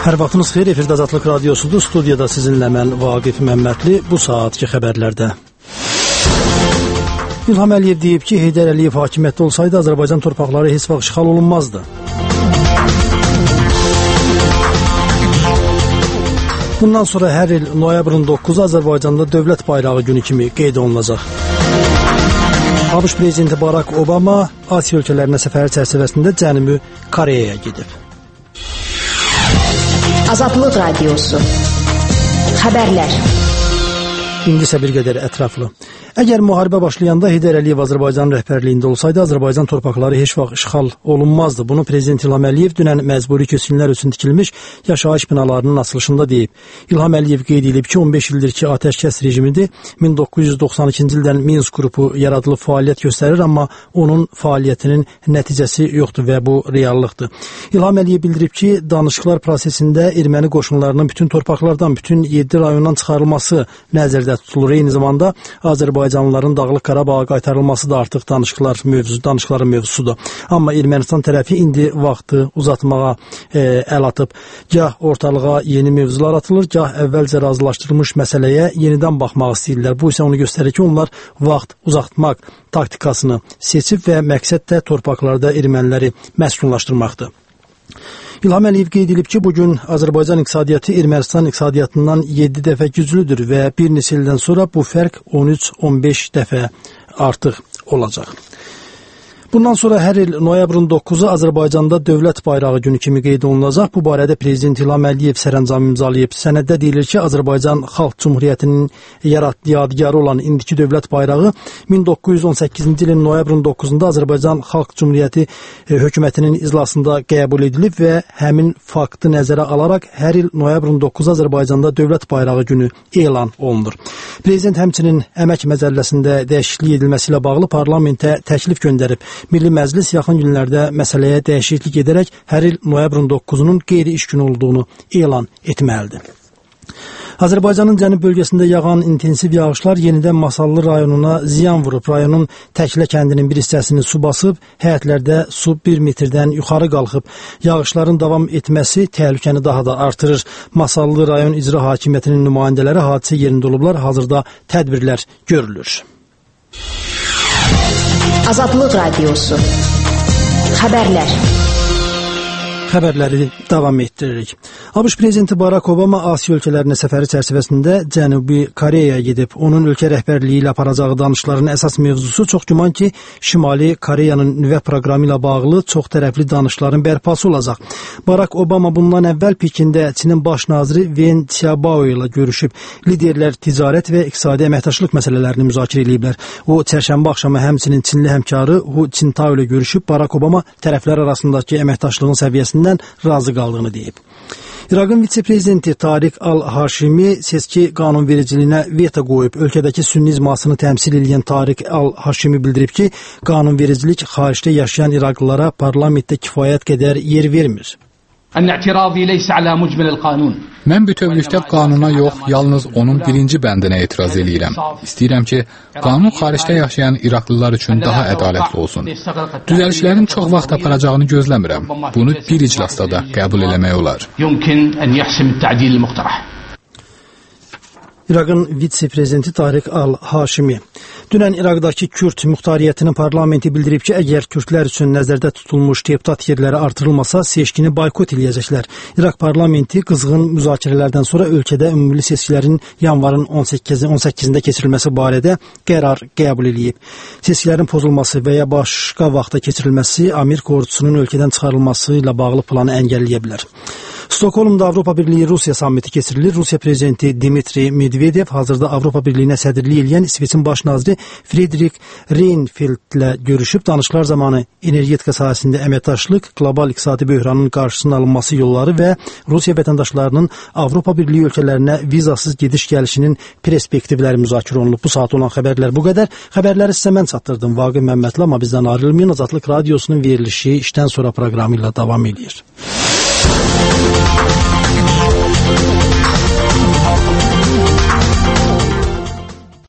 Hər vaxtınız xeyir, efirdə Azadlıq Radiosudur. Studiyada sizinlə mən Vaqif Məmmədli. Bu saatki xəbərlərdə. İlham Əliyev deyib ki, Heydər Əliyev hakimiyyətdə olsaydı Azərbaycan torpaqları heç vaxt işğal olunmazdı. Bundan sonra hər il noyabrın 9-u Azərbaycanda dövlət bayrağı günü kimi qeyd olunacaq. ABŞ prezidenti Barack Obama Asiya ölkələrinə səfəri çərçivəsində Cənubi Koreyaya gedib. Azadlıq Radiosu. Xəbərlər. İndi isə bir qədər ətraflı. Əgər müharibə başlayanda Heydər Əliyev Azərbaycan rəhbərliyində olsaydı, Azərbaycan torpaqları heç vaxt işğal olunmazdı. Bunu Prezident İlham Əliyev dünən məcburi köçkünlər üçün tikilmiş yaşayış binalarının açılışında deyib. İlham Əliyev qeyd edib ki, 15 ildir ki, atəşkəs rejimidir. 1992-ci ildən Minsk qrupu yaradılıb fəaliyyət göstərir, amma onun fəaliyyətinin nəticəsi yoxdur və bu reallıqdır. İlham Əliyev bildirib ki, danışıqlar prosesində erməni qoşunlarının bütün torpaqlardan, bütün 7 rayondan çıxarılması nəzərdə tutulur. Eyni zamanda Azərbaycanlıların Dağlıq Qarabağa qaytarılması da artıq danışıqların mövzusudur. Amma Ermənistan tərəfi indi vaxtı uzatmağa əl atıb. Gah ortalığa yeni mövzular atılır, gah əvvəlcə razılaşdırılmış məsələyə yenidən baxmaq istəyirlər. Bu isə onu göstərir ki, onlar vaxt uzatmaq taktikasını seçib və məqsəd də torpaqlarda erməniləri məskunlaşdırmaqdır. İlham Əliyev qeyd edib ki, bugün Azərbaycan iqtisadiyyatı Ermənistan iqtisadiyyatından 7 dəfə güclüdür və bir neçə ildən sonra bu fərq 13-15 dəfə artıq olacaq. Bundan sonra hər il noyabrın 9-u Azərbaycanda dövlət bayrağı günü kimi qeyd olunacaq. Bu barədə Prezident İlham Əliyev sərəncam imzalayıb. Sənəddə deyilir ki, Azərbaycan Xalq Cumhuriyyətinin yadigarı olan indiki dövlət bayrağı 1918-ci ilin noyabrın 9-unda Azərbaycan Xalq Cumhuriyyəti hökumətinin iclasında qəbul edilib və həmin faktı nəzərə alaraq hər il noyabrın 9-u Azərbaycanda dövlət bayrağı günü elan olunur. Prezident həmçinin əmək məcəlləsində dəyişiklik edilməsi ilə bağlı parlamentə təklif göndərib. Milli Məclis yaxın günlərdə məsələyə dəyişiklik edərək hər il noyabrın 9-unun qeyri-iş günü olduğunu elan etməlidir. Azərbaycanın cənub bölgəsində yağan intensiv yağışlar yenidən Masallı rayonuna ziyan vurub. Rayonun Təklə kəndinin bir hissəsini su basıb, həyətlərdə su 1 metrdən yuxarı qalxıb. Yağışların davam etməsi təhlükəni daha da artırır. Masallı rayon icra hakimiyyətinin nümayəndələri hadisə yerində olublar. Hazırda tədbirlər görülür. Azadlıq Radiosu. Xəbərlər. Xəbərləri davam etdiririk. ABŞ prezidenti Barack Obama Asiya ölkələrinə səfəri çərçivəsində Cənubi Koreyaya gedib. Onun ölkə rəhbərliyi ilə aparacağı danışıqların əsas mövzusu çox güman ki, Şimali Koreyanın nüvə proqramı ilə bağlı çox tərəfli danışıqların bərpası olacaq. Barack Obama bundan əvvəl Pekində Çinin baş naziri Wen Jiabao ilə görüşüb. Liderlər ticarət və iqtisadi əməkdaşlıq məsələlərini müzakirə ediblər. O, çərşənbə axşamı həmçinin Çinli həmkarı Hu Jintao ilə görüşüb. Barack Obama tərəflər arasındakı əməkdaşlığın səviyyəsini razı qaldığını deyib. İraqın vitse-prezidenti Tariq Al-Haşimi seçki qanunvericiliyinə veto qoyub. Ölkədəki sünni icmasını təmsil edən Tariq Al-Haşimi bildirib ki, qanunvericilik xaricdə yaşayan İraqlılara parlamentdə kifayət qədər yer vermir. Mən bütövlükdə qanuna yox, yalnız onun birinci bəndinə etiraz edirəm. İstəyirəm ki, qanun xaricdə yaşayan İraqlılar üçün daha ədalətli olsun. Düzəlişlərin çox vaxt aparacağını gözləmirəm. Bunu bir iclasda da qəbul eləmək olar. İraqın vitse-prezidenti Tariq Al-Haşimi. Dünən İraqdakı Kürd muxtariyyətinin parlamenti bildirib ki, əgər Kürdlər üçün nəzərdə tutulmuş deputat yerləri artırılmasa, seçkini boykot eləyəcəklər. İraq parlamenti qızğın müzakirələrdən sonra ölkədə ümumi seçkilərin yanvarın 18-də keçirilməsi barədə qərar qəbul edib. Seçkilərin pozulması və ya başqa vaxta keçirilməsi Amerika ordusunun ölkədən çıxarılması ilə bağlı planı əngəlləyə bilər. Stokholmda Avropa Birliyi Rusiya sammiti keçirilir. Rusiya prezidenti Dmitri Medvedev hazırda Avropa Birliyinə sədrlik edən İsveçin baş naziri Fredrik Reinfeldtlə görüşüb. Danışıqlar zamanı energetika sahəsində əməkdaşlıq, qlobal iqtisadi böhranın qarşısının alınması yolları və Rusiya vətəndaşlarının Avropa Birliyi ölkələrinə vizasız gediş-gəlişinin perspektivləri müzakirə olunub. Bu saat olan xəbərlər bu qədər. Xəbərləri sizə mən çatdırdım. Vaqif Məmmədli, amma bizdən ayrılmayın. Azadlıq Radiosunun verilişi işdən sonra proqramı ilə davam edir.